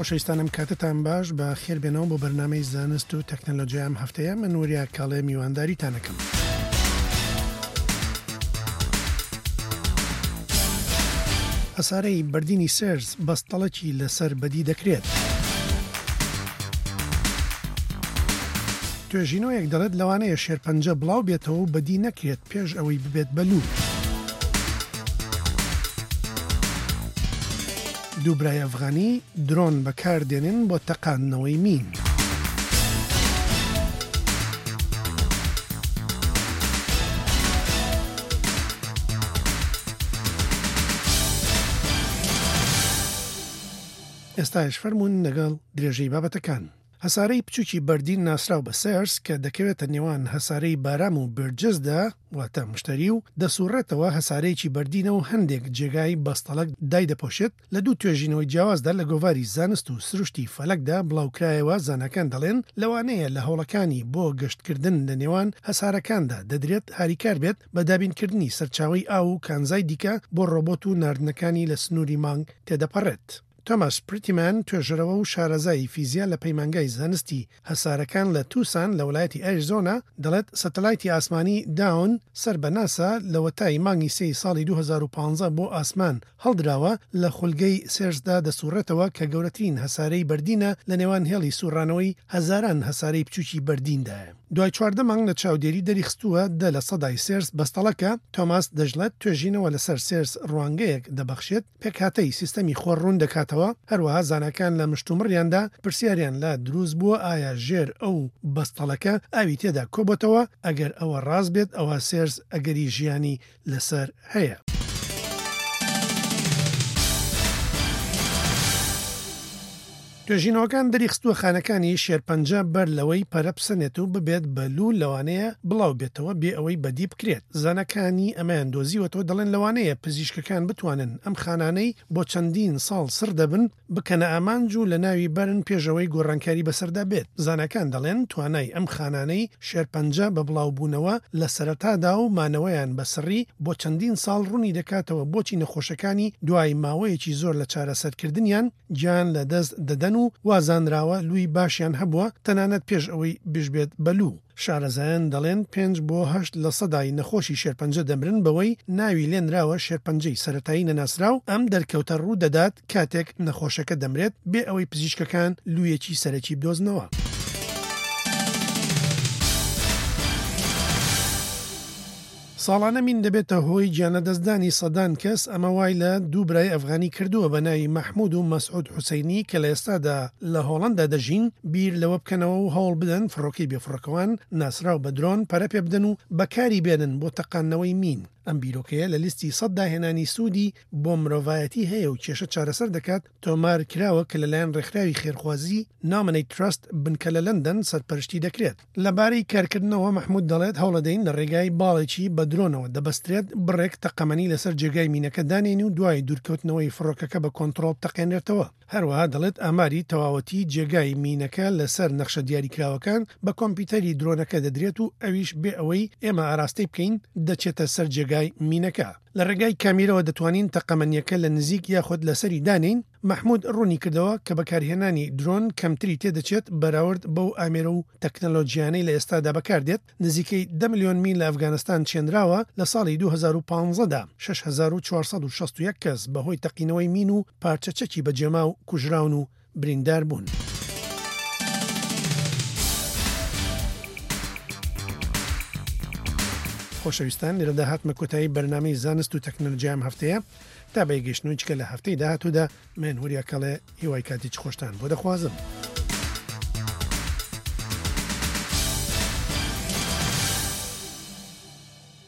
خۆشەویستانم کاتتان باش بە خێربێنەوە بۆ بەرنامەی زانست و تەکنۆلۆژیا ئەم هەفتەیە من وریە کاڵێ میوانداریتانەکەم. هەسارەی بردینی سێرس بەستەڵەکی لەسەر بەدی دەکرێت. توێژینەوەیەک دەڵێت لەوانەیە شێرپەنجە بڵاو بێتەوە و بەدی نەکرێت پێش ئەوەی ببێت بەلوو. دوو برای ئەفغانی درۆن بەکاردێنن بۆ تەقاندنەوەی مین. ئێستاش فەرموون لەگەڵ درێژەی بابەتەکان. هەسارەی بچووکی بەردین ناسراو بە سێرس کە دەکەوێتە نێوان هەسارەی بارام و برجزدا واتە مشتری و دەسوڕێتەوە هەسارەیەکی بەردینە و هەندێک جێگای بەستەڵک دایدەپۆشێت لە دوو توێژینەوەی جیاوازدا لە گۆڤاری زانست و سروشتی فەلەکدا بڵاوکرایەوە. زانەکان دەڵێن لەوانەیە لە هەوڵەکانی بۆ گەشتکردن لە نێوان هەسارەکاندا دەدرێت هاریکار بێت بە دابینکردنی سەرچاوی ئاو و کانزای دیکە بۆ ڕۆبۆت و ناردنەکانی لە سنووری مانگ تێدەپەڕێت. تۆماس پریتیمان توێژەرەوە و شارەزای فیزیا لە پەیمانگای زانستی هەسارەکان لە تووسان لە وڵایەتی ئەریزۆنا دەڵێت سەتەلایتی ئاسمانی داون سەر بە ناسا لە وەتای مانگی سێی ساڵی 2015 بۆ ئاسمان هەڵدراوە لە خولگەی سێرسدا دەسوڕێتەوە کە گەورەترین هەسارەی بەردینە لە نێوان هێڵی سوڕانەوەی هەزاران هەسارەی بچووکی بەردیندایە. دوای 14 مانگ لە چاودێری دەریخستووە دە لە سەدای سێرس بەستەڵەکە. تۆماس دەژڵێت توێژینەوە لەسەر سێرس ڕوانگەیەک دەبەخشێت پێکهاتەی سیستەمی خۆڕوون دەکاتەوە. هەروەها زانەکان لە مشتومڕیاندا پرسیاریان لە دروست بووە ئایا ژێر ئەو بەستەڵەکە ئاوی تێدا کۆبەتەوە. ئەگەر ئەوە ڕاست بێت ئەوە سێرس ئەگەری ژیانی لەسەر هەیە. توێژینەوەکان دەریخستووە خانەکانی شێرپەنجە بەر لەوەی پەرە بسەنێت و ببێت بەلوو لەوانەیە بڵاو بێتەوە بێ ئەوەی بەدی بکرێت. زانەکانی ئەمەیان دۆزیوەتەوە دەڵێن لەوانەیە پزیشکەکان بتوانن ئەم خانانەی بۆ چەندین ساڵ سڕ دەبن بکەنە ئامانج و لە ناوی بەرن پێشەوەی گۆڕانکاری بەسەردا بێت. زانەکان دەڵێن توانای ئەم خانانەی شێرپەنجە بە بڵاوبوونەوە لە سەرەتادا و مانەوەیان بەسڕی بۆ چەندین ساڵ ڕوونی دەکاتەوە بۆچی نەخۆشەکانی دوای ماوەیەکی زۆر لە چارەسەرکردنیان گیان لە دەست دەدەن و وازانراوە لووی باشیان هەبووە تەنانەت پێش ئەوەی بژبێت بەلوو. شارەزایان دەڵێن 5 بۆ 8 لە سەدای نەخۆشی شێرپەنجە دەمرن بەوەی ناوی لێنراوە شێرپەنجەی سەرەتایی نەناسراو. ئەم دەرکەوتە ڕوو دەدات کاتێک نەخۆشەکە دەمرێت بێ ئەوەی پزیشکەکان لوویەکی سەرەکی بدۆزنەوە. ساڵانە مین دەبێتە هۆی گیانەدەستدانی سەدان کەس. ئەمە وای لە دوو برای ئەفغانی کردووە بە ناوی مەحموود و مەسعود حوسەینی کە لە ئێستادا لە هۆڵەندا دەژین. بیر لەوە بکەنەوە و هەوڵ بدەن فڕۆکەی بێفڕۆکەوان ناسراو بە درۆن پەرە پێ بدەن و بەکاری بێنن بۆ تەقاندنەوەی مین. ئەم بیرۆکەیە لە لیستی 100 داهێنانی سوودی بۆ مرۆڤایەتی هەیە و کێشە چارەسەر دەکات. تۆمار کراوە کە لەلایەن ڕێکخراوی خێرخوازی نامەنەی تراست بنکە لە لەندەن سەرپەرشتی دەکرێت. لەبارەی کارکردنەوە مەحموود دەڵێت هەوڵەدەین لە ڕێگای باڵێکی بە درۆنەوە دەبەسترێت بڕێک تەقەمەنی لەسەر جێگای مینەکە دانێن و دوای دوورکەوتنەوەی فڕۆکەکە بە کۆنتڕۆڵ تەقێنێتەوە. هەروەها دەڵێت ئاماری تەواوەتی جێگای مینەکە لەسەر نەخشە دیاریکراوەکان بە کۆمپیوتەری درۆنەکە دەدرێت و ئەویش بێ ئەوەی ئێمە ئاراستەی بکەین دەچێتە سەر جێگای مینەکە. لە ڕێگای کامیرەوە دەتوانین تەقەمەنیەکە لە نزیک یاخود لەسەری دانین. مەحموود ڕوونی کردەوە کە بەکارهێنانی درۆن کەمتری تێدەچێت بەراورد بەو ئامێرە و تەکنەلۆژیانەی لە ئێستادا بەکاردێت. نزیکەی 10 ملیۆن میل لە ئەفغانستان چێنراوە. لە ساڵی 2015دا 6461 کەس بەهۆی تەقینەوەی مین و پارچەچەکی بەجێما و کوژراون و بریندار بوون. خۆشەویستان لێرە داهاتمە کۆتایی بەرنامەی زانست و تەکنۆلۆژیا ئەم هەفتەیە. تا بەیگەشتنەوەی چکە لە هەفتەی داهاتوودا من وریە کەڵێ هیوای کاتیچ خۆشتان بۆ دەخوازم.